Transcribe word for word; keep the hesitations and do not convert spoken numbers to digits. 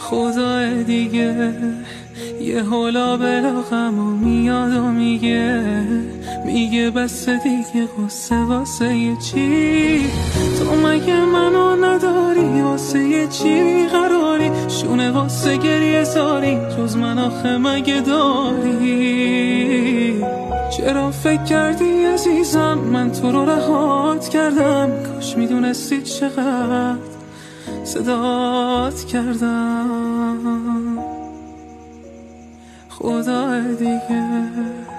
خدا دیگه یه حالا بلا غمو میاد و میگه میگه بس دیگه قصه واسه یه چی؟ تو مگه منو نداری واسه یه چی بیقراری؟ شونه واسه گریه زاری جز من آخه مگه داری؟ چرا فکر کردی عزیزم من تو رو رهات کردم؟ کاش میدونستی چقدر صدات کردم. خدا دیگه